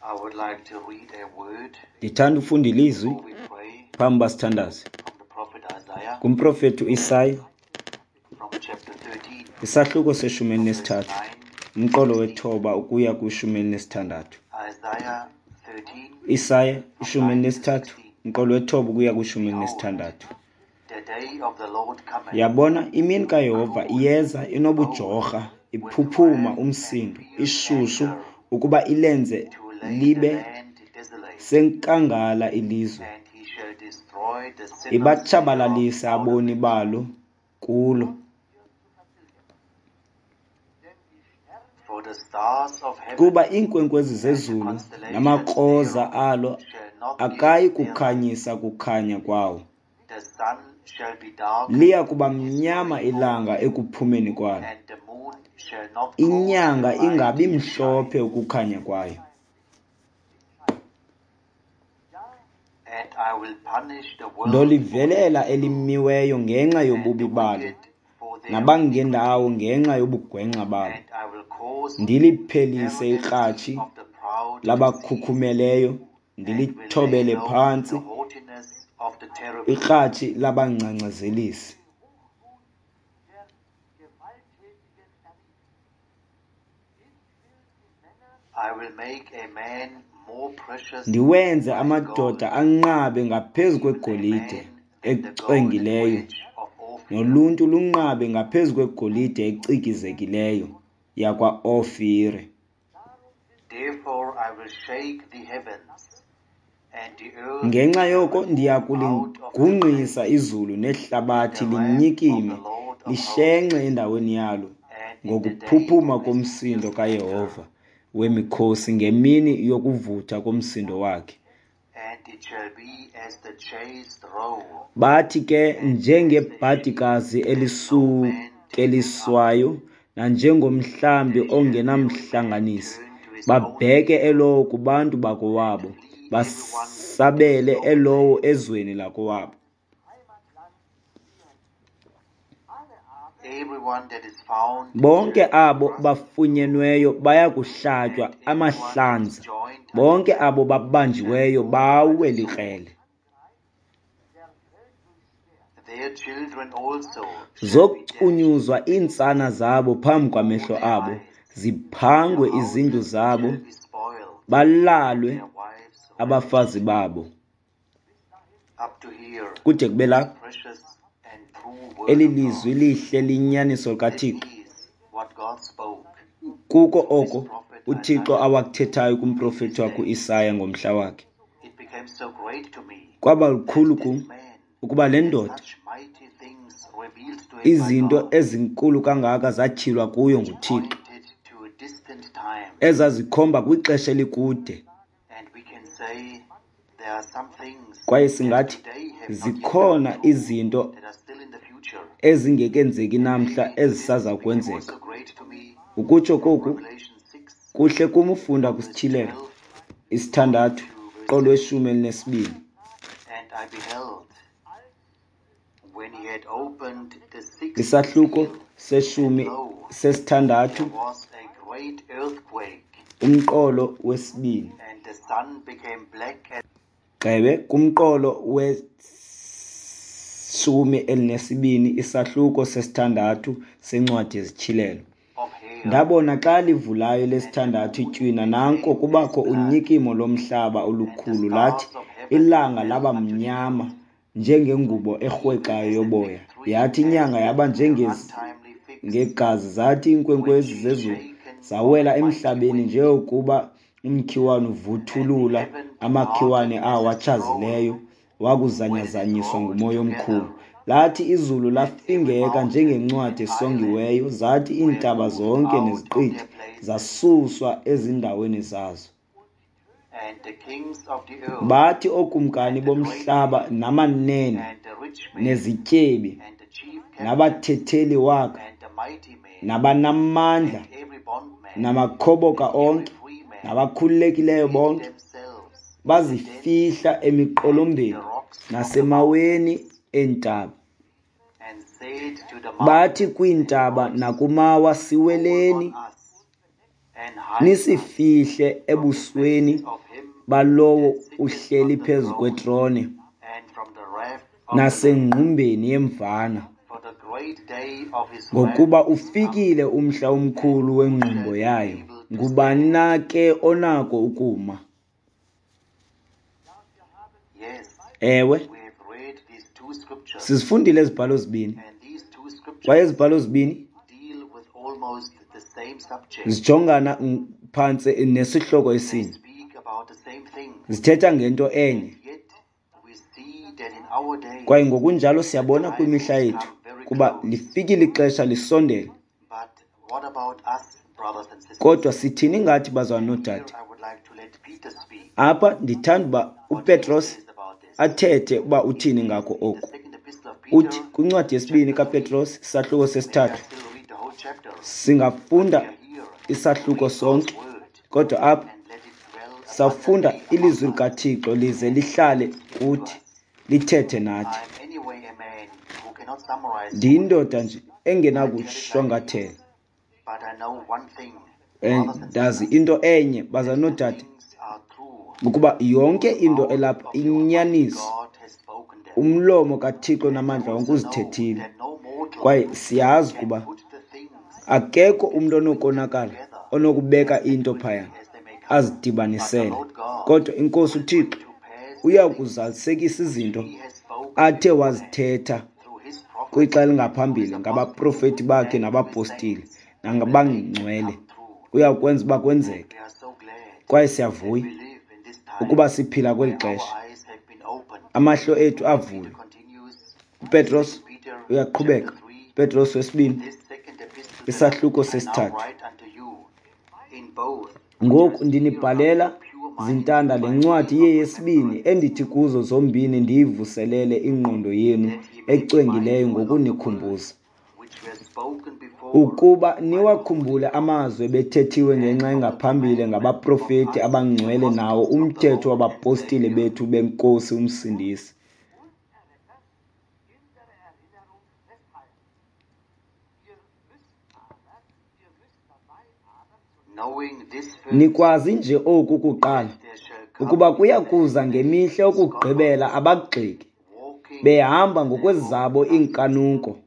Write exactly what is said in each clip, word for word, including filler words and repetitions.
I would like to read a word Ndithanda ufunda ilizwi before we pray phambi uba sithandaze. from the prophet Isaiah Kumprofethi u-Isaya, from chapter thirteen, isahluko seshumi verse elinesithathu, nine. umqolo wethoba ukuya kwishumi elinesithandathu. Isaiah thirteen, Isaya ishumi elinesithathu, umqolo wethoba ukuya kwishumi elinesithandathu. the day of the Lord cometh, Yabona imini kaYehova iyeza inobujorha, iphuphuma umsindo, ishushu ukuba ilenze to lay the libe land desolate, senkangala ilizwe, and he shall destroy the sinners ibatshabalalise thereof out of aboni it. balo kulo. For the stars of heaven Kuba iinkwenkwezi and the zezulu constellations namakroza thereof alo shall not akayi give their light. kukhanyisa kukhanya kwawo. The sun shall be darkened Liya kuba in his mnyama going ilanga forth, ekuphumeni kwalo, and the moon shall not cause inyanga her light ingabi to mhlophe shine. ukukhanya kwayo. And I will punish the world Ndolivelela for its evil, elimiweyo ngenxa and yobubi the balo, wicked for their nabangendawo iniquity, ngenxa yobugwenxa balo. and I will cause Ndiliphelise the ikratshi arrogancy of the proud to cease, labakhukhumeleyo, and will ndilithobele lay low phantsi the haughtiness of the terrible. ikratshi labangcangcazelisi. I will make a man more precious Ndiwenze than amadoda gold, anqabe ngaphezu even a kwegolide man than the golden ecwengileyo, wedge of Ophir. noluntu lunqabe ngaphezu kwegolide ecikizekileyo yakwa-Ofire. Therefore I will shake the heavens, and the earth Ngenxa shall yoko remove ndiya out of the kuligungqisa place, izulu nehlabathi the wrath linyikime, of the Lord of lishenxe hosts, endaweni yalo, and in the day ngokuphuphuma of his komsindo fierce kaYehova anger. wemikhosi, ngemini yokuvutha komsindo wakhe. And it shall be as the chaste roe, Bathi ke njengebhadikazi elisukeliswayo, nanjengomhlambi ongenamhlanganisi, babheke elowo kubantu bakowabo, basabele elowo ezweni lakowabo. everyone that is found Bonke shall be abo thrust, bafunyenweyo baya kuhlatywa and everyone that is amahlanza, joined unto bonke them abo babanjiweyo shall fall by bawe the sword. likrele. Their children also shall be dashed Zokucunyuzwa iintsana zabo phambi kwamehlo abo, ziphangwe Their izindlu houses zabo, shall be spoiled, balalwe their wives abafazi babo. up to here. Kude kube lapho. Precious and true word Eli of lizwi God. lihle linyaniso This likaThixo. is what God spoke Kuko through his oko prophet uThixo Isaiah. awakuthethayo kumprofethi wakho Isaya ngomhla wakhe. It became so great to me Kwaba lukhulu that kum this man ukuba le had ndoda such mighty things revealed to him by izinto God, ezinkulu kangaka zatyhilwa kuyo which nguThixo, pointed to a distant time. ezazikhomba kwixesha elikude. And we can say there are some things Kwaye that singathi today have not yet zikhona come true, izinto that are still in the future. ezingekenzeki namhla Maybe this ezisaza became kwenzeka. also great to me Ukutsho from koku Revelation six, kuhle kum ufunda verse kwisithilelo twelve, isithandathu qolo weshumi elinesibini. and I beheld, when he had opened the sixth Isahluko seal, seshumi and lo, sesithandathu, there was a great earthquake, umqolo wesibini. and the sun became black as Gqebe kumqolo weshumi elinesibini, isahluko sesithandathu sencwadi yezithilelo. of hail, Ndabona xa livulayo lesithandathu itywina, nanko kubakho unyikimo lomhlaba olukhulu, lathi ilanga laba mnyama njengengubo erhwexayo yoboya, yathi inyanga yaba njengezi untimely figs, ngegazi, zathi iinkwenkwezi zezulu zawela emhlabeni njengokuba umkhiwane uvuthulula amakhiwane awo atshazileyo wakuzanyazanyiswa ngumoya omkhulu. Lathi izulu lafingeka njengencwadi esongiweyo, zathi iintaba zonke neziqithi zasuswa ezindaweni zazo. and the kings of the earth, Bathi okumkani bomhlaba namanene and the rich men, nezityebi and the chief captain, nabathetheli waka and the mighty men, nabanamandla and every bondman, namakhoboka and every onke free man, nabakhululekileyo hid bonke themselves bazifihla emiqolombeni nasemaweni eentaba. and said to the Bathi mountains, kwiintaba nakumawa siweleni, "Fall on us," nisifihle ebusweni balowo uhleli phezu kwetrone nasengqumbeni yemvana, ngokuba ufikile umhla omkhulu wengqumbo yayo. Ngubani na ke onako ukuma? Ewe, sizifundile ezibhalo zibini, kwaye ezibhalo zibini zijongana phantse nesihloko esinye, zithetha ngento enye. Kwaye ngokunjalo siyabona kwimihla yethu kuba lifikile ixesha lisondele. Kodwa sithini ngathi bazalwane nodade? Apha ndithanda uba uPetros athethe uba uthini ngako oku. Uthi kwincwadi yesibini kaPetros isahluko sesithathu, singafunda isahluko sonke, kodwa apha safunda ilizwi likaThixo lize lihlale kuthi lithethe nathi. Ndiyindoda nje engenakushwangathela, ndazi into enye bazalwane nodade, ukuba yonke into elapha inyaniso. Umlomo kaThixo namandla wonke uzithethile, kwaye siyazi ukuba akekho umntu onokonakala onokubeka into phayana azidibanisele. Kodwa inkosi uThixo uya kuzalisekisa izinto athe wazithetha kwixesha elingaphambili ngabaprofeti bakhe nabapostile nangabangcwele. Uya kwenza uba kwenzeke, kwaye siyavuya ukuba siphila kweli xesha. Amahlo ethu avule. uPetros uyaqhubeka. Petros wesibini isahluko sesithathu. Ngoku ndinibhalela zintanda le ncwadi iye yesibini endithi kuzo zombini ndiyivuselele ingqondo yenu ecwengileyo ngokunikhumbuza, ukuba niwakhumbule amazwi bethethiwe ngenxa engaphambili ngabaprofeti abangcwele nawo umthetho wabapostile bethu benkosi umsindisi. Nikwazi nje oku kuqala, ukuba kuya kuza ngemihla yokugqibela abagxeki behamba ngokwezabo iinkanuko,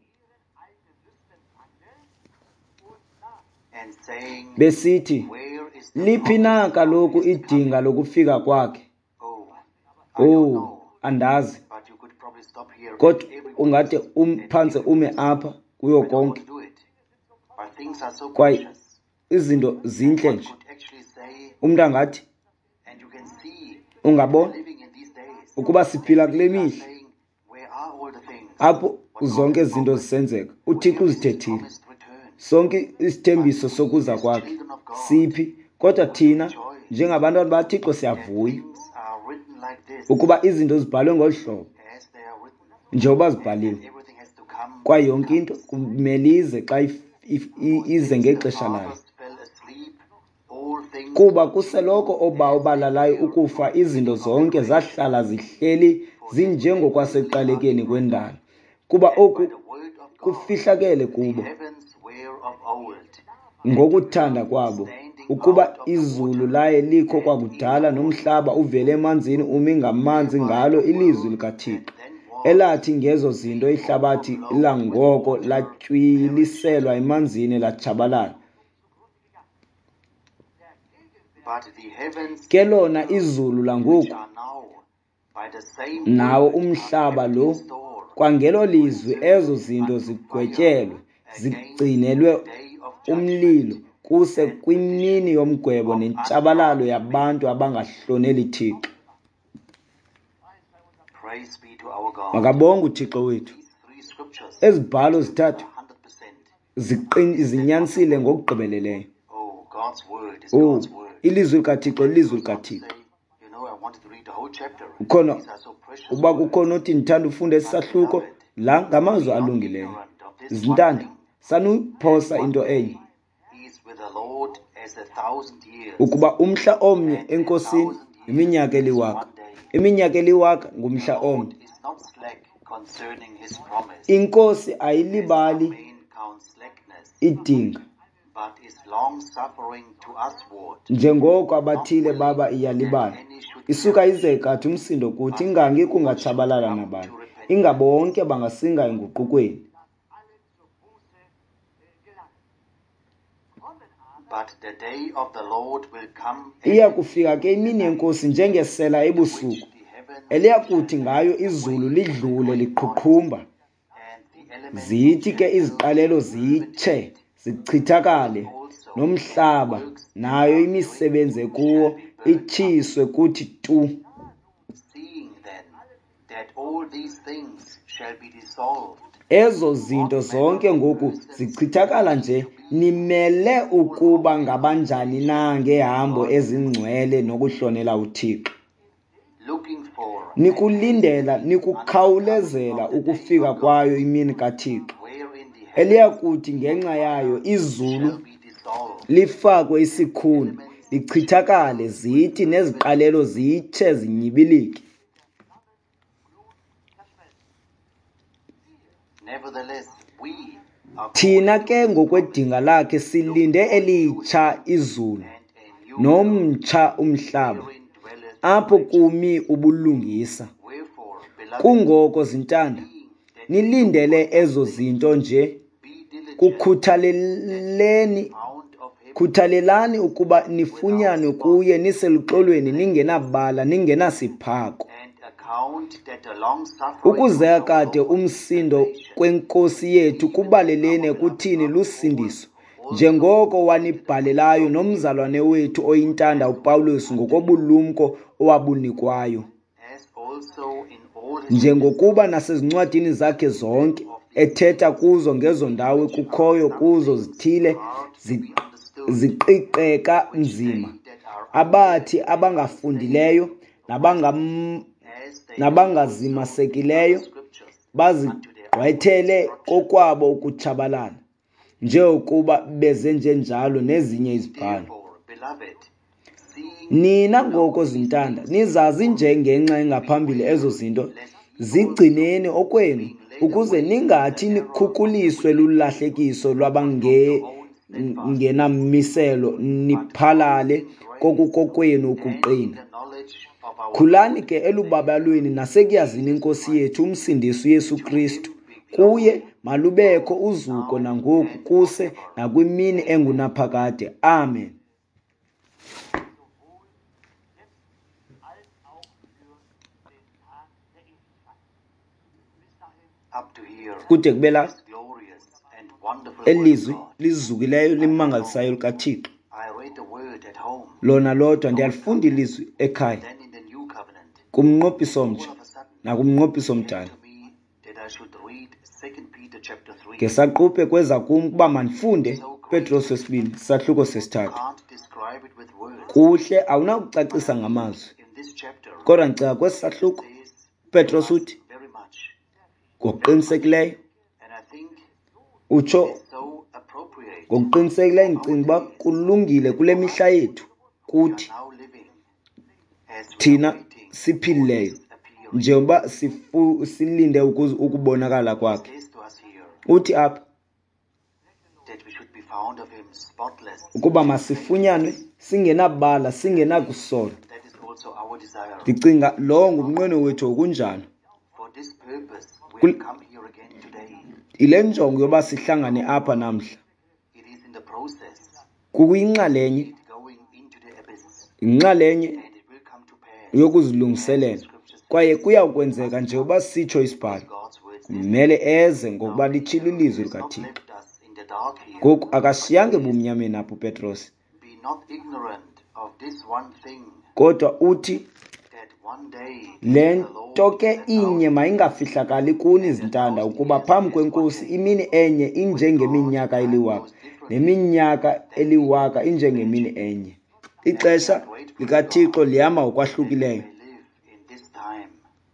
besithi, liphi na kaloku idinga lokufika kwakhe? Oh, andazi, kodwa ungade umphantse ume apha kuyo konke. Kwaye izinto zintle nje. Umntu angathi, ungabona ukuba siphila kule mihla apho zonke izinto zisenzeka. uThixo uzithethile sonke isithembiso sokuza kwakhe siphi, kodwa thina njengabantwana baThixo siyavuya ukuba izinto zibhalwe ngolu hlobo njengoba zibhaliwe, kwaye yonke into kumele ize xa ize ngexesha layo, kuba kuseloko obawo balalayo ukufa izinto zonke zahlala zihleli zinjengokwaseqalekeni kwendalo, kuba oku kufihlakele kubo ngokuthanda kwabo, ukuba izulu laye likho kwakudala nomhlaba uvele emanzini umi ngamanzi ngalo ilizwi likaThixo, elathi ngezo zinto ihlabathi langoko latywiliselwa emanzini latshabalala. Ke lona izulu langoku nawo umhlaba lo kwangelo lizwi ezo zinto zigwetyelwe zigcinelwe umlilo kuse kwimini yomgwebo nentshabalalo yabantu abangahloneli Thixo. Makabonge uThixo wethu. Ezibhalo zithathu zinyanisile ngokugqibeleleyo. Oh, ilizwi likaThixo, ilizwi likaThixo. Ukhona uba kukhona othi ndithanda ufunda isahluko la ngamazwi alungileyo. Zintanda sanuyiphosa into enye, ukuba umhla omnye enkosini iminyaka eliwaka, iminyaka eliwaka ngumhla omnye. Inkosi ayilibali idinga but is long suffering to usward. njengoko abathile baba iyalibala. Isuka izekhathi umsindo kuthi ingangi kungatshabalala nabani, ingabo bonke bangasinga enguqukweni. But the day of the Lord will come, Iya kufika ke imini yenkosi njengesela ebusuku, eliyakuthi ngayo izulu lidlule liqhuqhumba, and the elements zithi ke iziqalelo zitshe zichithakale, nomhlaba nayo imisebenzi kuwo itshiswe kuthi tu. seeing then that all these things shall be dissolved. Ezo zinto zonke ngoku zichithakala nje, nimele ukuba ngabanjani na ngehambo ezingcwele nokuhlonela uThixo, Looking for nikulindela nikukhawulezela ukufika kwayo imini kaThixo, wherein the heavens eliyakuthi ngenxa yayo izulu shall be dissolved, lifakwe isikhuni, lichithakale, zithi neziqalelo zitshe zinyibilike. nevertheless we are Thina ke ngokwedinga lakhe silinde elitsha izulu and a new nomtsha umhlaba, wherein dwelleth. apho kumi ubulungisa. Wherefore, beloved, Kungoko zintanda, nilindele ezo zinto nje, be diligent, kukhuthaleleni found of him, khuthalelani ukuba nifunyanwe kuye niseluxolweni, ningenabala ningenasiphako, and account that the long suffering ukuzeka kade umsindo kwenkosi yethu kubalelene kuthini lusindiso, njengoko wanibhalelayo nomzalwane wethu oyintanda uPawulos ngokobulumko owabunikwayo, as also in all his njengokuba nasezincwadini zakhe zonke ethetha kuzo ngezo ndawo kukhoyo kuzo zithile zi- ziqiqeka nzima, that are abathi abangafundileyo nabangam as they nabangazimasekileyo scriptures, bazigqwethele kokwabo ukutshabalala, njengokuba bezenje njalo nezinye izibhalo. therefore, beloved, seeing Nina ngoko zintanda nizazi nje ngenxa engaphambili ezo zinto, zigcineni okwenu, ukuze ningathi nikhukuliswe lulahlekiso lwabange ngenamiselo, niphalale kokukokwenu ukuqina. the knowledge of our Khulani ke elubabalweni nasekuyazini inkosi yethu umsindisi uYesu Kristu, kuye malubekho uzuko nangoku kuse nakwimini engunaphakade. Amen. up to here, Kude kube la this glorious and wonderful word of elizwi God. lizukileyo limangalisayo likaThixo. I read the word at home, Lona lodwa ndiyalifunda ilizwi ekhaya, then in the new covenant, kumnqophiso omtsha all of a sudden, nakumnqophiso omdala. to me that I should read Second Peter chapter three. Ngesaquphe kweza kum ukuba mandifunde Petros wesibini sahluko sesithathu. Can't describe it with words. Kuhle awunakucacisa ngamazwi, In this chapter, kodwa ndicela kwesi sahluko says Petros uthi very much, ngokuqinisekileyo, and I think utsho it's so appropriate. ngokuqinisekileyo, ndicinga uba kulungile kule mihla yethu kuthi Now living as we are thina waiting siphilileyo, appearing. njengoba sifu silinde ukuz- ukubonakala kwakhe. Says to us here Uthi apha that we should be found of him spotless. ukuba masifunyanwe singenabala singenakusola. That is also our desire. Ndicinga lowo ngumnqweno wethu okunjalo. For this purpose, we Kul- have come here again today. Ile njongo yoba sihlangane apha namhla It is in the process, kukuyinxalenye it going into the abyss, inxalenye and it will come to pass. yokuzilungiselela, kwaye kuyakwenzeka nje uba sitsho isibhalo, God's words kumele eze ngokuba litshilo ilizwi has not likaThixo. left us in the dark here. Ngoku akashiyange bumnyameni apho uPetros, Be not ignorant of this one thing, kodwa uthi that one day le the nto Lord ke inye mayingafihlakali kuni zintanda, ukuba phambi kwenkosi imini enye injengeminyaka eliwaka, neminyaka eliwaka injengemini enye. Ixesha likaThixo lihamba ngokwahlukileyo, may live in this time,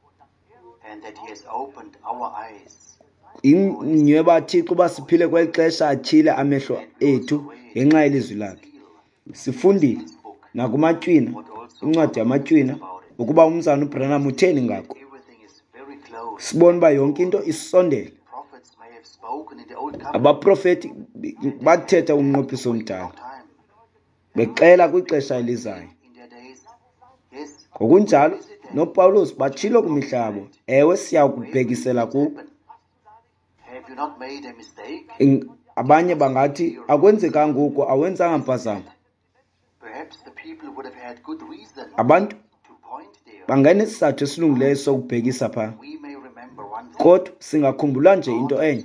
and that he has opened our eyes inyweba Thixo uba siphile kweli xesha atyhile amehlo ethu ngenxa yelizwi lakhe. Sifundile nakumatywina, incwadi yamatywina, ukuba umzana uBranham utheni ngako. everything is very close. Sibona uba yonke into isondele. Prophets may have spoken in the old covenant, Abaprofeti bathetha umnqophiso omdala bexela kwixesha elizayo. Ngokunjalo noPawulos batshilo kumihlabo, ewe siya kubhekisela kubo. Abanye bangathi akwenzekanga ngoku, awenzanga mpazamo. Abantu bangenesizathu esilungileyo sokubhekisa pha, kodwa singakhumbula nje into enye.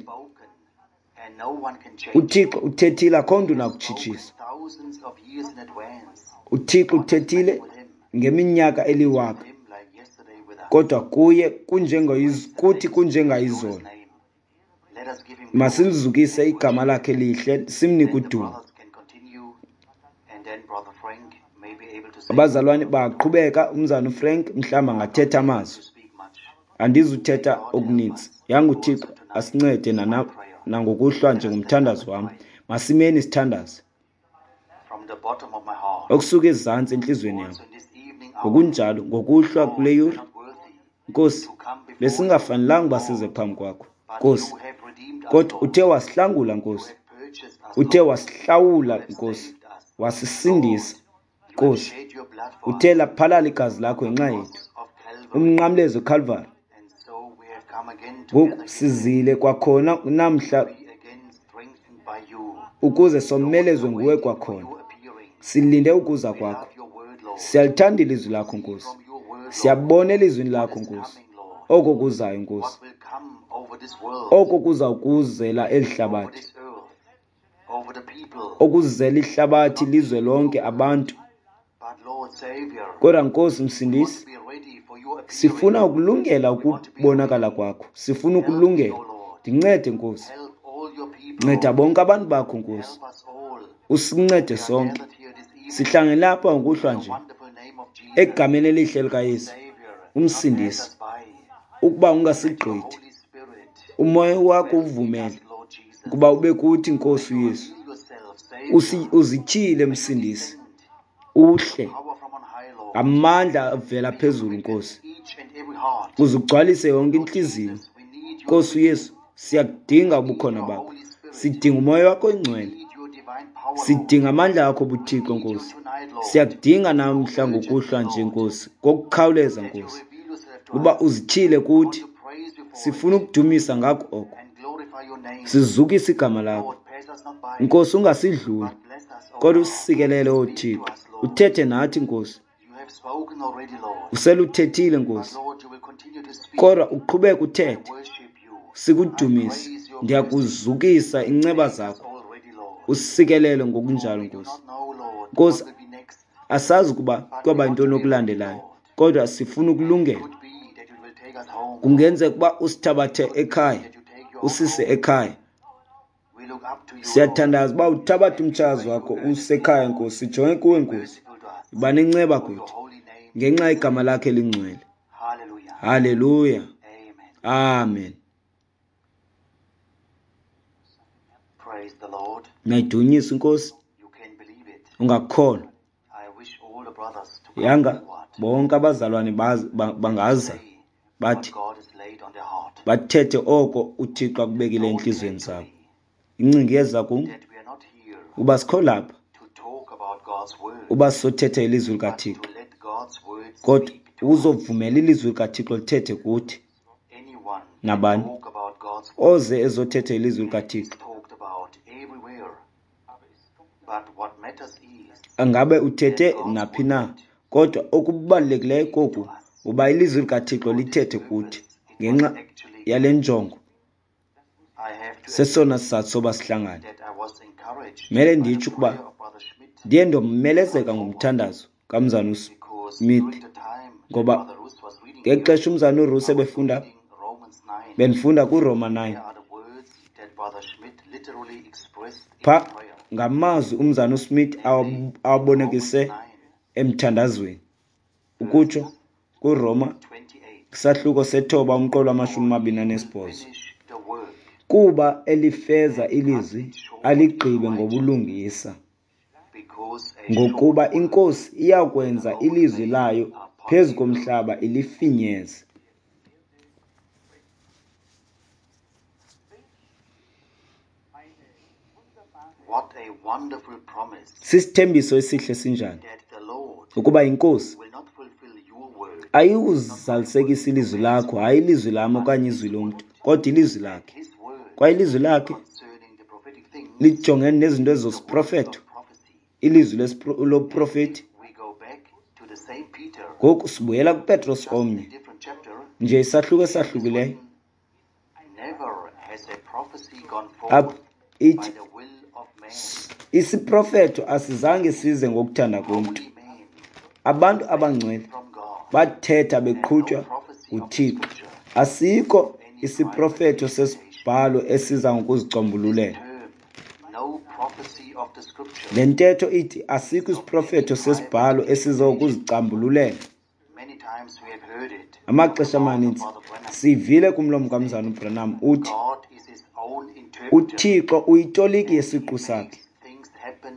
uThixo uthethile, akho nto unakutshitshisa. uThixo uthethile ngeminyaka eliwaka, kodwa kuye kuthi kunjengayizolo. Masilizukise igama lakhe lihle, simnike udumo. Abazalwane baqhubeka, umzana uFrank mhlawumbi angathetha amazwi. Andizuthetha okuninzi. Yanga uThixo asincede nangokuhlwa njengomthandazo wam. Masimeni sithandaze okusuka ezantsi entliziyweni yam. Ngokunjalo ngokuhlwa kule yure, Nkosi, besingafanelanga uba size phambi kwakho, Nkosi, kodwa uthe wasihlangula, Nkosi. Uthe wasihlawula, Nkosi, wasisindisa, Nkosi. Uthe laphalala igazi lakho ngenxa yethu, umnqamlezo eCalvary. Ngoku sizile kwakhona namhla ukuze somelezwe nguwe kwakhona. Silinde ukuza kwakho. Siyalithanda ilizwi lakho, Nkosi. Siyabona elizwini lakho, Nkosi, oko kuzayo, Nkosi, oko kuza ukuzela eli hlabathi, okuzela ihlabathi lizwe lonke abantu. Kodwa Nkosi Msindisi, sifuna ukulungela ukubonakala kwakho. Sifuna ukulungela. Ndincede, Nkosi. Nceda bonke abantu bakho, Nkosi. Usincede sonke. Sihlangene lapha ngokuhlwa nje egameni elihle likaYesu uMsindisi, ukuba ungasigqithi. Umoya wakho uvumele ukuba ube kuthi, Nkosi uYesu. Uzitshile, Msindisi, uhle amandla avela phezulu, Nkosi. Uzugcwalise yonke inhliziyo, Nkosi uYesu. Siyakudinga ubukhona bakho. Sidinga umoya wakho oyingcwele. Sidinga amandla akho buThixo, Nkosi. Siyakudinga namhla ngokuhlwa nje, Nkosi, kokukhawuleza, Nkosi, uba uzitshile kuthi. Sifuna ukudumisa ngakho oko. Sizukise igama lakho, Nkosi. Ungasidluli, kodwa usisikelele, oThixo. Uthethe nathi, Nkosi. Useluthethile, Nkosi, kodwa uqhubeka uthethe. Sikudumise. Ndiyakuzukisa inceba zakho. Usisikelele ngokunjalo, Nkosi. Nkosi, asazi ukuba kwaba yintoni okulandelayo, kodwa sifuna ukulungela. Kungenzeka ukuba usithabathe ekhaya, usise ekhaya. Siyathandaza uba uthabathe umtshazo wakho usekhaya, Nkosi. Sijonge kuwe, Nkosi. Yiba nenceba kuthi ngenxa igama lakhe elingcwele. Haleluya. Amen. Nayidunyiswe Nkosi. Ungakholwa. Yanga bonke abazalwane bangaza bathi bathethe oko uThixo akubekile enhlizweni zabo. Incingi yeza kum uba sikho lapha uba sothetha ilizwi likaThixo, kodwa uzovumela ilizwi likaThixo lithethe kuthi. Nabani oze ezothetha ilizwi likaThixo, angabe uthethe naphi na, kodwa okubalulekileyo koku uba ilizwi likaThixo lithethe kuthi ngenxa yale njongo. Sesona sizathu soba sihlangane. Mele nditsho ukuba ndiye ndomelezeka ngumthandazo kamzana uSmith, ngoba ngexesha umzana uRuth ebefunda, benifunda kuRoma nine. Pha ngamazwi umzana uSmith awabonekise emthandazweni, ukutsho kuRoma isahluko sethoba umqolo wamashumi amabini anesibhozo. Kuba elifeza ilizwi aligqibe ngobulungisa, ngokuba iNkosi iyakwenza ilizwi layo phezu komhlaba ilifinyeze. wonderful promise sisithembiso esihle sinjani that the Lord ukuba inkosi will not fulfill your word, ayikuzalisekisa ilizwi lakho, hayi ilizwi lami okanye izwi lomntu, kodwa ilizwi lakhe. his word Kwaye ilizwi lakhe concerning the prophetic things, lijongene nezinto ezosiprofeto, prophecy. ilizwi lespro- loprofeti. We go back to the same Peter, Ngoku sibuyela kuPetros omnye, different chapter. nje isahluko esahlukileyo. Never has a prophecy gone Apho forth by ithi the will of man. isiprofeto asizange size ngokuthanda komntu. Holy man Abantu abangcwele from God. bathetha beqhutywa uThixo. Asikho isiprofeto sesibhalo esiza ngokuzicombululela. Term, no prophecy of the scripture. Le ntetho ithi asikho isiprofeto sesibhalo esiza ukuzicambululela. Many times we have heard it. Amaxesha amaninzi sivile kumlomo kaMzana uBranham uthi God is his own interpreter. uThixo uyitoliki yesiqu sakhe, Things happen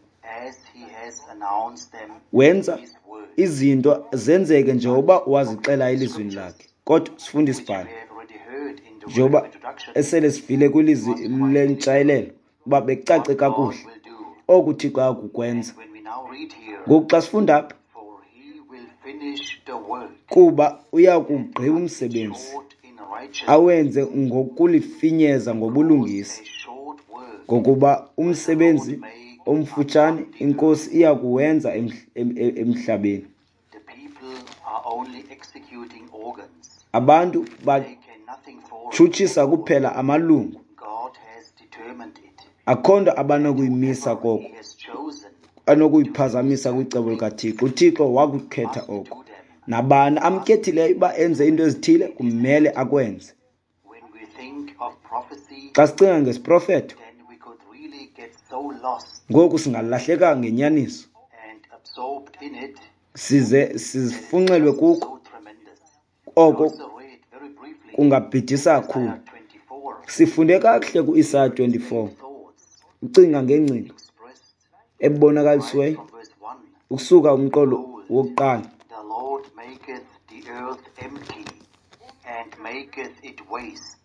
as he has announced them wenza in his word. izinto zenzeke njengoba wazixela elizwini lakhe. Kodwa sifunde isibhalo We have already heard in the word njengoba of introduction esele sivile kwilizwi lentshayelelo uba bekucace kakuhle will do. oku uThixo akukwenza. When we now read here, Ngoku xa sifunda apha, for he will finish the work kuba uya kugqiba umsebenzi short in righteousness. awenze ngokulifinyeza ngobulungisa, A short word ngokuba umsebenzi omfutshane inkosi iya kuwenza emhl- em- em- emhlabeni. the people are only executing organs. Abantu They can nothing for it. batshutshisa kuphela amalungu, God has determined it. akho nto abanokuyimisa koko, He has chosen anokuyiphazamisa kwicebo likaThixo. uThixo wakukhetha to oko, do them. nabani amkhethileyo uba enze into ezithile kumele akwenze. When we think of prophecy, Xa sicinga ngesiprofeto, then we could really get so lost ngoku singalahleka ngenyaniso, and absorbed in it. size sizifunxelwe kuko, So tremendous. oko Also read very briefly kungabhidisa kakhulu. Isaiah twenty-four. Sifunde kakuhle ku-Isaya twenty-four, Thoughts ucinga ngengcinga expressed ebonakalisiweyo from verse one. ukusuka umqolo wokuqala. The Lord maketh the earth empty and maketh it waste,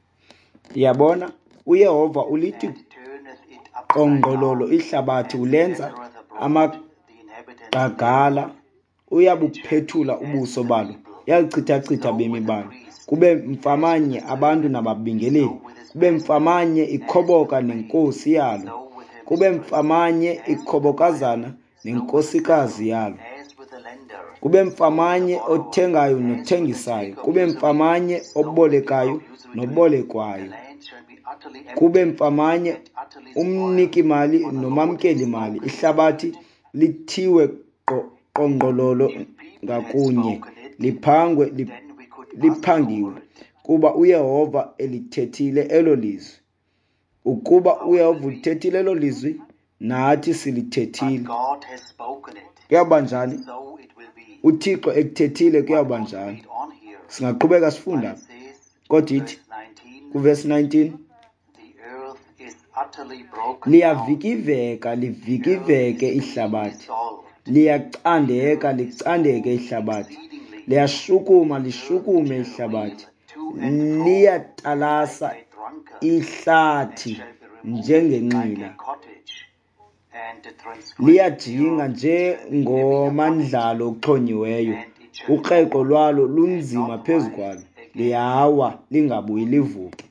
Yabona uYehova ulithi and turneth it upside qongqololo down, ihlabathi, ulenza gathereth abroad the inhabitants amagagala, uyabuphethula ubuso balo, yalichithachitha bemi balo, kube mfamanye abantu nababingeleli, kube mfamanye ikhoboka nenkosi yalo, so with him kube mfamanye ikhobokazana nenkosikazi yalo, as with the lender, kube mfamanye othengayo nothengisayo, kube mfamanye obolekayo nobolekwayo, land shall be utterly empty, kube mfamanye utterly umniki mali nomamkeli mali, ihlabathi lithiwe qo- qongqololo ngakunye, liphangwe lip- then we could liphangiwe, kuba uYehova elithethile elo lizwi. Ukuba uYehova ulithethile elo lizwi, nathi silithethile. God has spoken it, Kuyawuba njani? so it will be. uThixo ekuthethile kuyawuba njani. Read on here. Singaqhubeka sifunda It says, kodwa ithi verse nineteen, kuvesi nineteen, the earth is utterly broken down, liyavikiveka livikiveke ihlabathi, dissolved, liyacandeka licandeke ihlabathi, exceedingly liyashukuma lishukume ihlabathi, liyatalasa a drunkard ihlathi shall be removed njengenqila, like a cottage, and the transgression liyajinga njengomandlalo oxhonyiweyo, ukreko lwalo lunzima phezu kwalo, liyawa lingabuyi livuke.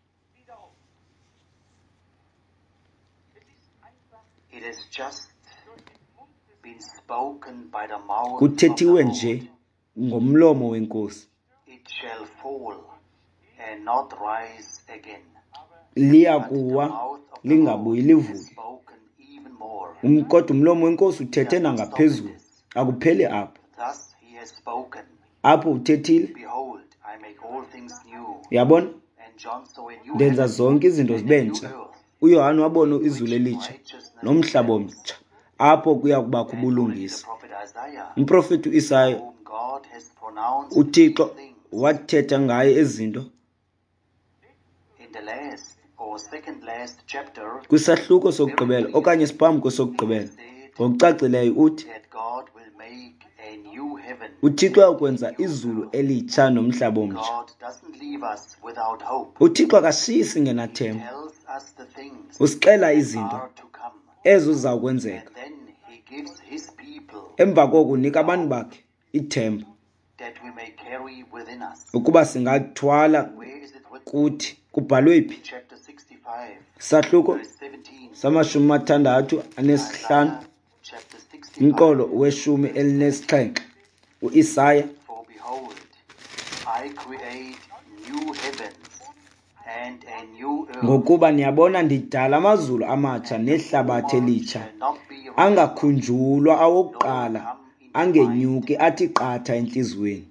it has just been spoken by the mouth of the Kuthethiwe Lord. nje ngomlomo wenkosi, It shall fall and not rise again. liyakuwa lingabuyi livuke. Spoken even more. Um, Kodwa umlomo wenkosi uthethe nangaphezulu, akupheli apho. Thus he has spoken. Apho uthethile, Behold, I make all things new. yabona, And John saw a new ndenza heaven zonke izinto zibe and a new ntsha. earth, uYohane wabona izulu elitsha righteousness nomhlaba dwells. omtsha, apho kuya kubakho And already the ubulungisa. prophet Isaiah, Umprofeti uIsaya, whom God has pronounced uThixo these things wathetha ngaye ezinto in the last or second last chapter, kwisahluko sokugqibela okanye siphambi kwesokugqibela, ngokucacileyo uthi that God will make a new heaven. uThixo uyakwenza izulu elitsha nomhlaba omtsha. God doesn't leave us without hope. uThixo akashiyi singenathemba, Tells us the things usixela izinto are to come. ezo zakwenzeka. And then he gives his people Emva koko unika abantu bakhe ithemba that we may carry within us. ukuba singathwala Where is it written? kuthi. Kubhalwe phi? Chapter sixty-five, Isahluko verse seventeen. samashumi mathandathu anesihlanu Isaiah chapter sixty-five. umqolo weshumi elinesixhenxe. U-Isaya, For behold, I create new heavens and a new earth. ngokuba niyabona ndidala amazulu amatsha nehlabathi elitsha, Shall not be removed, angakhunjulwa awokuqala, angenyuki athi qatha entliziyweni.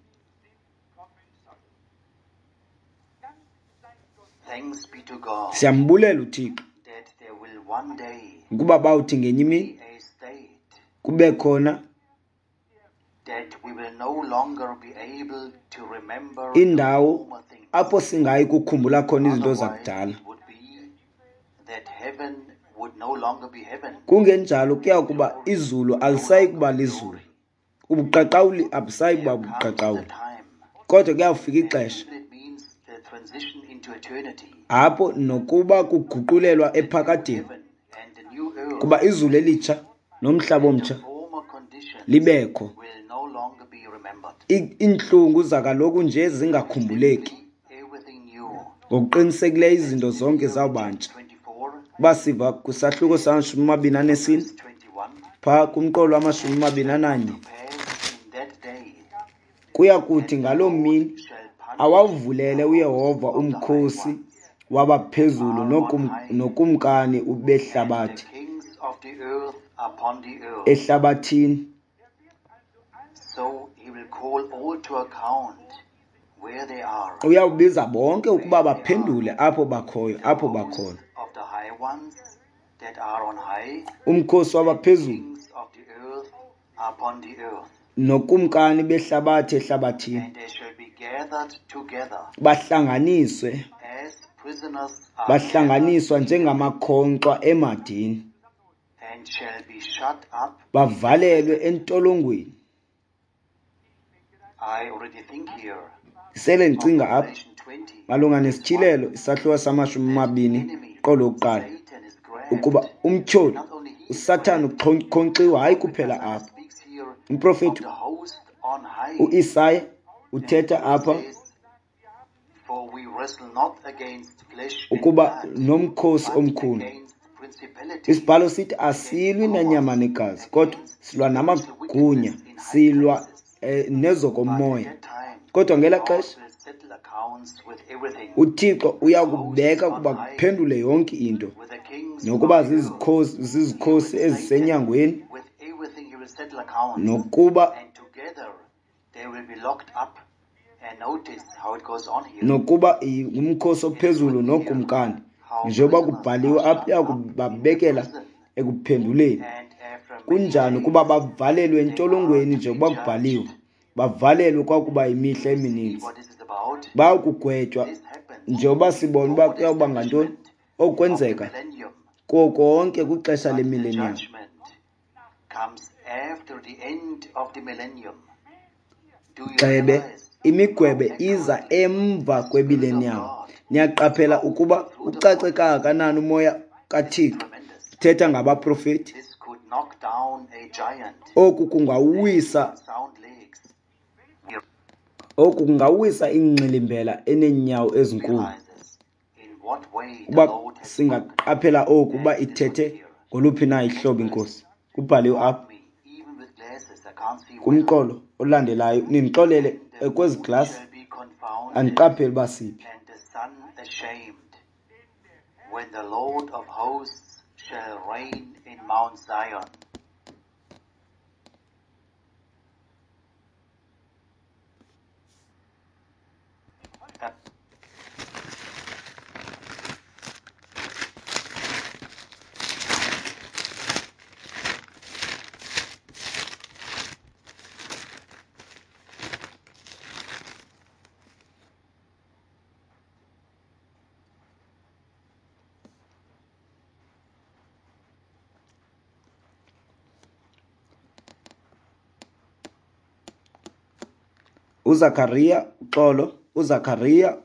thanks be to God Siyambulela uThixo that there will one day ukuba bawuthi ngenye imini be a state kube khona that we will no longer be able to remember indawo the former things. apho singayi kukhumbula khona izinto Otherwise, zakudala. it would be that heaven would no longer be heaven. Kungenjalo kuya kuba izulu alisayi kuba lizulu, ubuqaqawuli abusayi kuba There comes the buqaqawuli, time, kodwa kuyawufika ixesha and it means the transition into eternity, apho nokuba kuguqulelwa ephakadeni heaven and the new earth, kuba izulu elitsha nomhlaba omtsha the former conditions libekho. will no longer be remembered. I- Iintlungu zakaloku nje zingakhumbuleki, Everything new. ngokuqinisekileyo izinto zonke zawubantsha. twenty-four, Basiva kusahluko samashumi amabini anesine verse twenty-one. phaa kumqolo wamashumi amabini ananye. Pass in that day Kuya kuthi ngaloo mini shall punish awavulele uYehova umkhosi wabaphezulu nokum, nokumkani the ubehlabathi kings of the earth upon the earth. ehlabathini. So he will call all to account where they are. Uyawubiza bonke ukuba baphendule apho bakhoyo, apho Those bakhoyo. of the high ones that are on high, Umkhosi wabaphezulu kings of the earth upon the earth. nokumkani behlabathi ehlabathini And they shall be gathered together bahlanganiswe, as prisoners are gathered, bahlanganiswa njengamakhonkxa emadini, and shall be shut up. bavalelwe entolongweni. I already think here Sele of ndicinga apha Revelation twenty. malunga nesitshilelo isahluko samashumi amabini qolo wokuqala Satan is grabbed. ukuba umtyholi Not only he is uSathane ukhonkxiwa hayi kuphela Isaiah apha. speaks here of Umprofeti the host on high. u-Isaya uthetha apha Says, for we wrestle not against flesh and ukuba blood, nomkhosi but omkhulu. against principalities, Isibhalo sithi asilwi nenyama negazi, kodwa silwa namagunya, silwa eh, nezokomoya. At that time, Kodwa ngela God xesha will settle accounts with everything, uThixo uyakubeka kuba kuphendule yonke into, with the kings nokuba of the earth. zizikhosi zizikhosi ezisenyangweni, With everything he will settle accounts, nokuba and together they will be locked up. And notice how it goes on here. nokuba i- umkhosi ophezulu nokumkani, njengoba kubhaliwe apha yakubabekela ekuphenduleni. And after many Kunjani ukuba bavalelwe entolongweni njengoba kubhaliwe, bavalelwe kwakuba imihla see emininzi, what this is about. bayakugwetywa This happens njengoba sibona uba kuyawuba ngantoni of the okwenzeka millennium. konke kwixesha But the lemillennium. judgment comes after the end of the millennium. Do you Gxebe, realize imigwebe iza emva kwemillennium. Niyaqaphela ukuba ucace kangakanani umoya kaThixo tremendous? uthetha ngabaprofeti. This could knock down a giant. Oku kungawisa, Sound legs. oku kungawisa ingxilimbela eneenyawo ezinkulu. Realizes in what way the Uba Lord has singaqaphela oku uba ithethe ngoluphi na ihlobo inkosi. Kubhaliwe apha me, even with glasses, I can't see well. kumqolo olandelayo, nindixolele eh, kwezi glasi Shall be confounded, andiqapheli uba siphi. and the sun ashamed, when the Lord of hosts shall reign in Mount Zion. Uh, uZakhariya uxolo uZakhariya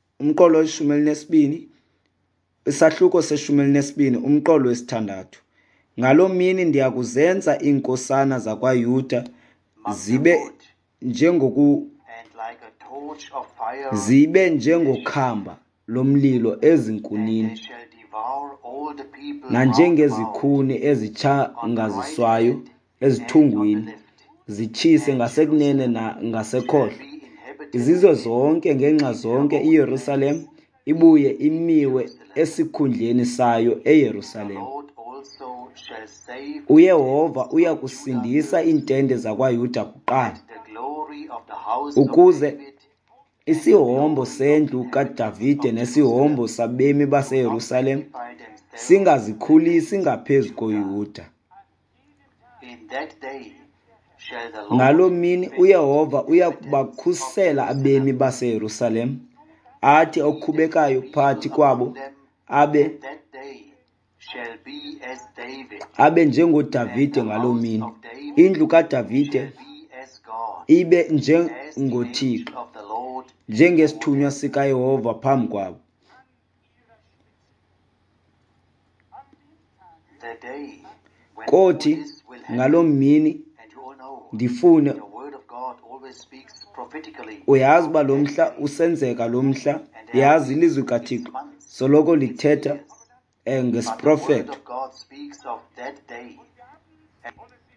umqolo weshumi elinesibini isahluko seshumi elinesibini umqolo wesithandathu. ngaloo mini ndiyakuzenza iinkosana zakwaYuda zibe njengoku and like a torch of fire, zibe njengokhamba lomlilo ezinkunini and they shall devour all the people round about, nanjengezikhuni ezitshangaziswayo ezithungwini zitshise ngasekunene na ngasekhohlo. be inhabited Izizwe zonke ngenxa zonke iYerusalem ibuye imiwe esikhundleni sayo eYerusalem. Lord also shall save UYehova uyakusindisa iintende zakwaYuda kuqala, the glory of the house of ukuze David isihombo sendlu kaDavide nesihombo sabemi baseYerusalem by themselves. singazikhulisi ngaphezu koYuda. In that day shall the Lord Ngaloo mini uYehova uyakubakhusela abemi baseYerusalem, athi okhubekayo phakathi kwabo abe in that day shall be as David, abe njengoDavide ngaloo mini. Indlu kaDavide be as God, ibe as the njengoThixo, angel of the Lord, njengesithunywa sikaYehova phambi kwabo. the day when all Kothi this will happen. ngaloo mini And you all know ndifune the word of God always speaks prophetically. uyazi uba lo mhla usenzeka lo mhla, yazi ilizwi kaThixo soloko lithetha eh, But the word ngesiprofeto. of God speaks of that day. And,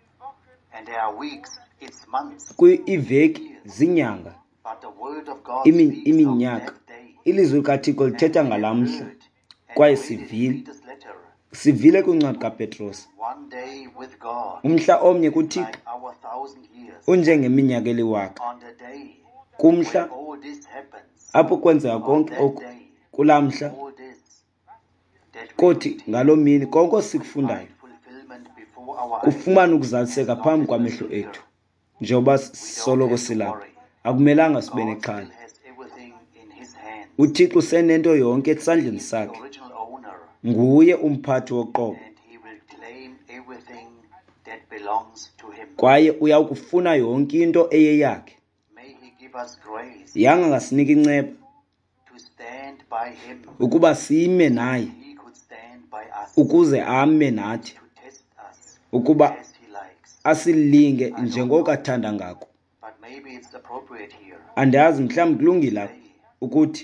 and there are weeks, it's months. Kwi-iveki zinyanga, But the word of God imi- speaks of iminyaka. that day. Ilizwi kaThixo lithetha And we have ngalaa mhla, heard and kwaye read in sivile Peter's letter, sivile kwincwadi kaPetros. one day with God, Umhla omnye kuThixo like our thousand years. unjengeminyaka eliwaka. On the day Kumhla when all this happens, apho kwenzeka on konke that oku day, kulaa mhla, all this that we kothi read here, ngaloo mini konke sifundayo find fulfillment before our eyes. kufumana ukuzaliseka As long phambi as kwamehlo we're here, ethu. Njengoba we don't soloko have to silapha, worry. akumelanga sibe God nexhala. still has everything in his hands. UThixo usenento yonke He esandleni is the sakhe, original owner, nguye umphathi woqobo, and he will claim everything that belongs to him. kwaye uyawukufuna yonke into eyeyakhe. May he give us grace Yanga ngasinika inceba to stand by him. ukuba sime naye, He could stand by us ukuze ame nathi, to test us ukuba as he likes. asilinge njengoko athanda ngako. But maybe it's appropriate here Andazi mhlawumbi kulungile apha ukuthi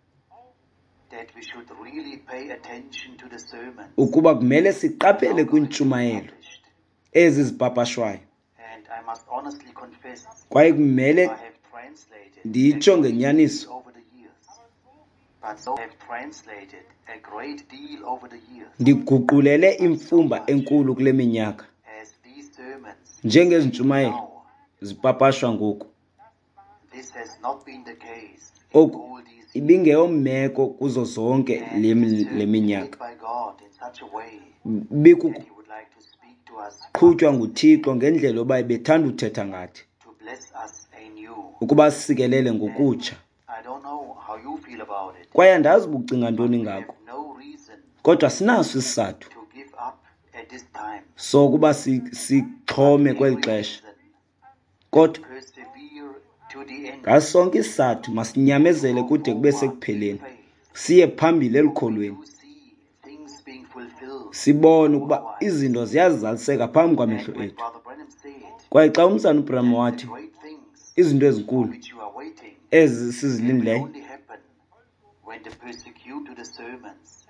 that we should really pay attention to the sermon ukuba kumele siqaphele kwiintshumayelo published. ezi zipapashwayo, And I must honestly confess, kwaye kumele I have translated nditsho a great ngenyaniso deal over the years. But so I have translated a great deal over the years ndiguqulele imfumba enkulu kule minyaka as these sermons njengezintshumayelo now. zipapashwa ngoku. This has not been the case in Oku all these years. ibingeyomeko kuzo zonke And le it is le certainly minyaka, led by God in such a way bikuqhutywa that he would like to speak to us, nguThixo ngendlela yoba ebethanda uthetha ngathi, to bless us anew. ukuba sikelele ngokutsha. I don't know how you feel about it. Kwaye andazi ubucinga ntoni We have ngako, no reason kodwa sinaso isizathu to give up at this time. sokuba si- sixhome kweli Every xesha, reason kodwa persevere to the end. ngaso sonke isizathu masinyamezele kude kube sekupheleni, Faith. siye phambili elikholweni, You see things being fulfilled. sibone ukuba izinto ziyazaliseka phambi And kwamehlo when ethu. Brother Branham said, Kwaye xa umzana uBranham wathi the great things izinto ezinkulu which you are waiting ezi will sizilindileyo, only happen when they persecute the sermons.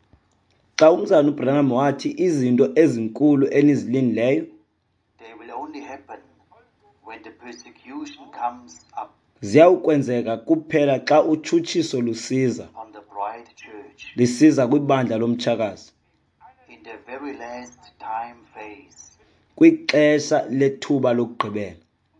xa umzana uBranham wathi izinto ezinkulu enizilindileyo They will only happen when the persecution comes up ziyawukwenzeka kuphela xa utshutshiso lusiza, on the bride church lisiza kwibandla lomtshakazi, in the very last time phase. kwixesha lethuba lokugqibela.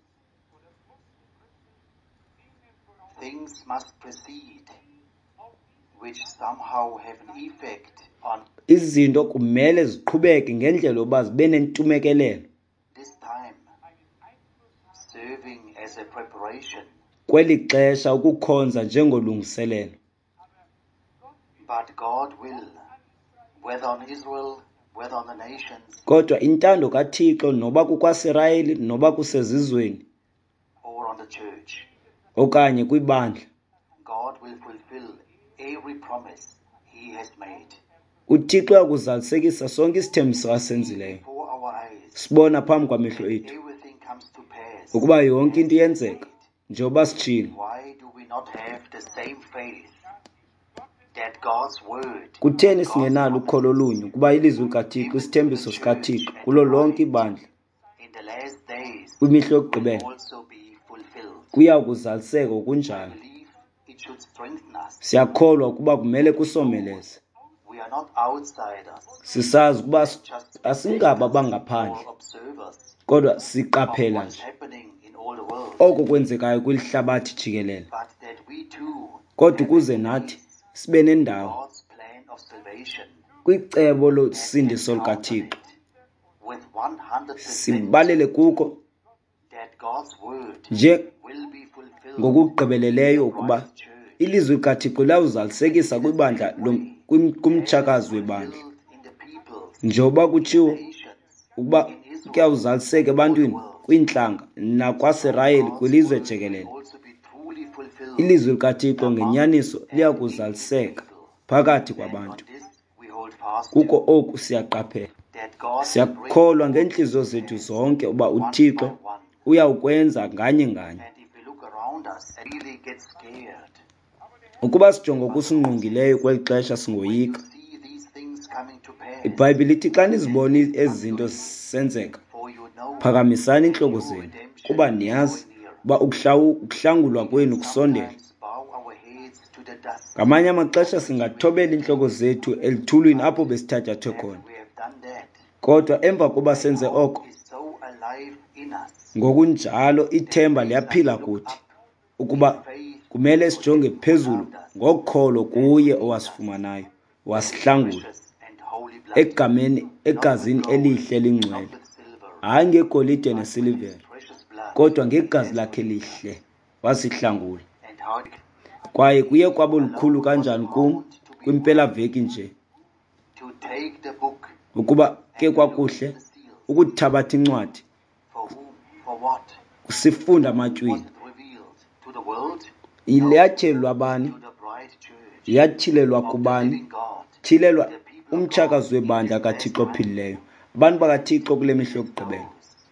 Things must proceed which somehow have an effect on Izinto kumele ziqhubeke ngendlela yoba zibe nentumekelelo this time, serving as a preparation. kweli xesha ukukhonza njengolungiselelo. But God will, whether on Israel, whether on the nations, Kodwa intando kaThixo noba kukwaSirayeli noba kusezizweni or on the church, okanye kwibandla, God will fulfill every promise He has made. uThixo uyakuzalisekisa sonke isithembiso asenzileyo. before our eyes. Sibona phambi kwamehlo ethu Everything comes to pass. ukuba yonke into iyenzeka njengoba sitshilo. Why do we not have the same faith that God's word, Kutheni singenalo ukholo lunye ukuba ilizwi likaThixo, isithembiso sikaThixo kulo lonke ibandla in the last days kwimihlo will yokugqibela also be fulfilled? kuya kuzaliseka okunjalo? I believe it should strengthen us. Siyakholwa ukuba kumele kusomeleze. We are not outsiders, Sisazi ukuba s- just asingaba or bangaphandle, observers kodwa of siqaphela what's nje happening in all the world, oko kwenzekayo kwilihlabathi jikelele. but that we too Kodwa have ukuze a nathi place sibe nendawo God's plan of salvation kwicebo losindiso lukaThixo, with one hundred percent sibalele kuko that God's word nje will be fulfilled ngokugqibeleleyo in the ukuba bride church, ilizwi likaThixo liyawuzalisekisa kwibandla lo- kum- kumtshakazi webandla, fulfilled in the peoples, njengoba kutshiwo nations, ukuba kuyawuzaliseka ebantwini, kwiintlanga, nakwaSirayeli, kwilizwe jikelele. also be truly fulfilled. Ilizwi likaThixo ngenyaniso liyakuzaliseka phakathi kwabantu. On this we hold fast Kuko oku siyaqaphela, that God will bring siyakholwa ngeentliziyo zethu zonke uba uThixo one. uyawukwenza nganye nganye. And if we look around us and really get scared, Ukuba sijonga okusingqongileyo kweli xesha singoyika. you see these things coming to pass. IBhayibhile ithi xa nizibona ezi zinto zisenzeka, For you know phakamisani intloko zenu, kuba niyazi uba ukuhlawu- ukuhlangulwa kwenu kusondele. sometimes bow our heads to the dust. Ngamanye amaxesha singathobela intloko zethu elithulwini apho besithatyathwe khona. We have done that. Kodwa emva koba senze oko, It's so alive in us. ngokunjalo ithemba liyaphila kuthi ukuba kumele sijonge phezulu ngokholo kuye owasifumanayo, wasihlangula Precious and holy blood. egameni egazini elihle elingcwele, With silver. hayi ngegolide nesilivere, Precious blood. kodwa ngegazi lakhe lihle wasihlangula. And how Kwaye kuye kwabo lukhulu kanjani kum kwimpelaveki nje to take the book ukuba ke kwakuhle the seals. ukuthabatha incwadi For whom? For what? sifunda Was amatyweni. it revealed? To the world? Iyatyelelwa bani? To the bride church Yatyhilelwa of the kubani? living God. Tyhilelwa umtshakazi webandla kaThixo ophilileyo, abantu bakaThixo kule mihla yokugqibela.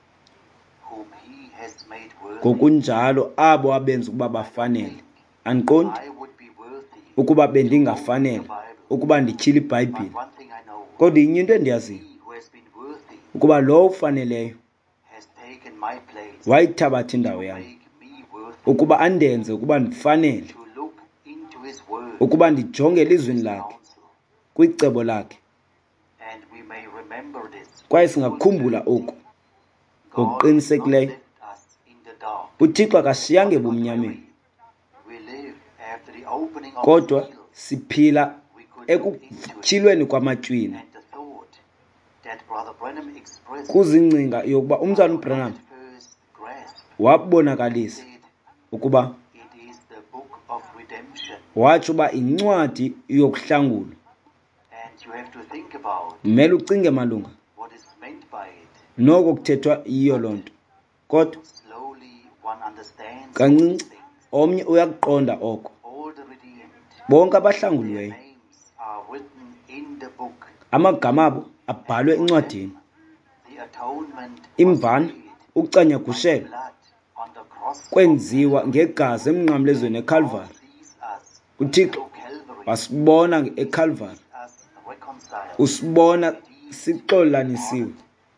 Whom he has made worthy. Ngokunjalo abo abenza ukuba bafanele. Andiqondi I would be worthy. ukuba bendingafanele ukuba ndityhile iBhayibhile, But one thing I know, kodwa inye into endiyaziyo he who has been worthy ukuba lo ufaneleyo has taken my place wayithabatha indawo to yam, make me worthy, ukuba andenze ukuba ndifanele, to look into his word, ukuba ndijonge elizwini lakhe, counsel, kwicebo lakhe. and we may remember this. Kwaye singakhumbula oku God ngokuqinisekileyo. has not left us in the dark. uThixo akashiyanga ebumnyameni, We live after the opening of kodwa the seal. siphila We could look into it, ekutyhilweni kwamatywini, and the thought that Brother Branham expressed kuzingcinga yokuba umzali uBranham at first grasp wabonakalisa said ukuba it is the book of redemption, watsho uba incwadi yokuhlangula. and you have to think about Kumele ucinge malunga what is meant by it. noko kuthethwa yiyo loo nto, kodwa Slowly one understands kancinci things. omnye uyakuqonda oko. All the redeemed, Bonke their abahlanguliweyo names are written in the book. amagama abo abhalwe encwadini. The atonement was Imvana, made ukucanyagushela blood on the cross kwenziwa ngegazi emnqamlezweni eCalvary. sees us uThixo through Calvary, wasibona eCalvary, us reconciled. usibona sixolanisiwe,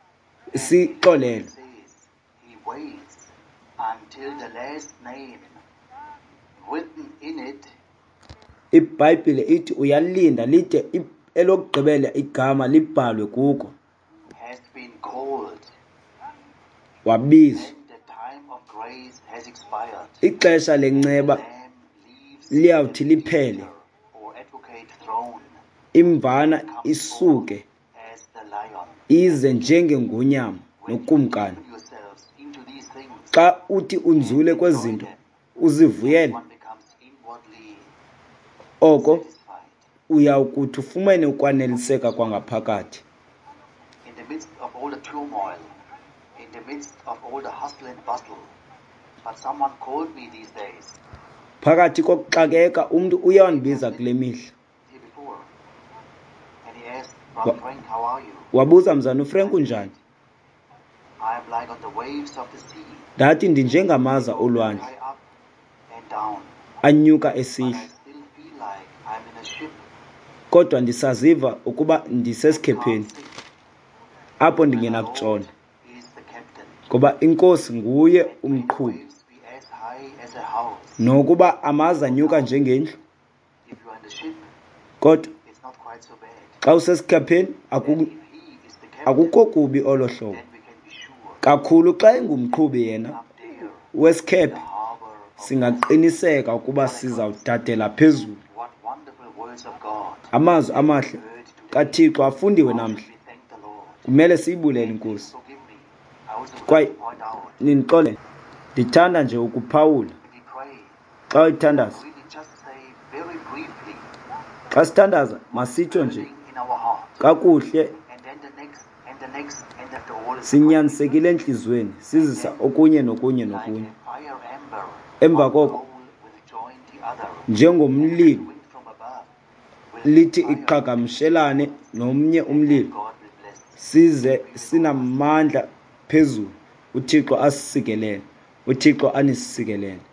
sixolelwe. Says he waits until the last name written in it IBhayibhile ithi uyalinda lide i- elokugqibela igama libhalwe kuko, has been called, wabizwa. and the time of grace has expired. Ixesha lenceba Lamb leaves liyawuthi liphele, or advocate throne imvana isuke as the lion. ize njengengunyama nokumkani. Put yourselves into these things. Xa uthi unzule kwezinto uzivuyele, One becomes inwardly oko satisfied. uyawukuthi ufumene ukwaneliseka kwangaphakathi. In the midst of all the turmoil, in the midst of all the hustle and bustle. But someone called me these days, Phakathi kokuxakeka umntu uyawandibiza kule mihla, here before, and he Brother Frank, how are you? Wabuza mzana uFrank unjani? I am like on the waves of the sea. Ndathi ndinjengamaza olwandle High up and down. anyuka But I esihla, still feel like I'm in a ship. kodwa ndisaziva ukuba ndisesikhepheni Can't sink. apho And the ndingenakutshona, Lord is the captain. ngoba inkosi nguye And may the umqhubi. waves be as high as a house. Nokuba amaza anyuka njengendlu, If you are in the ship, kodwa it's not quite so bad. xa usesikhepheni And aku- if he is the captain, akukho kubi olo hlobo, then we can be sure kakhulu xa engumqhubi yena up there, wesikhephe, the harbor of singaqiniseka ukuba sizawutatela phezulu. what wonderful words of God. Amazwi amahle Heard today. kaThixo afundiwe How should namhla, we thank the Lord? kumele siyibulele inkosi. Forgive me. I also would Kwaye like to point out, nindixole, ndithanda nje ukuphawula if we pray, xa uyithandaza. really just say very briefly, Xa sithandaza masitsho nje burning in our heart, kakuhle, and then the next, and the next, and then the whole sinyanisekile entliziyweni, sizisa okunye nokunye like nokunye, a fire ember, Emva one koko, coal will join the other. njengomlilo Wind from above will lithi fire. iqhagamshelane nomnye umlilo, God will bless. size sinamandla phezulu. uThixo asisikelele, uThixo anisikelele.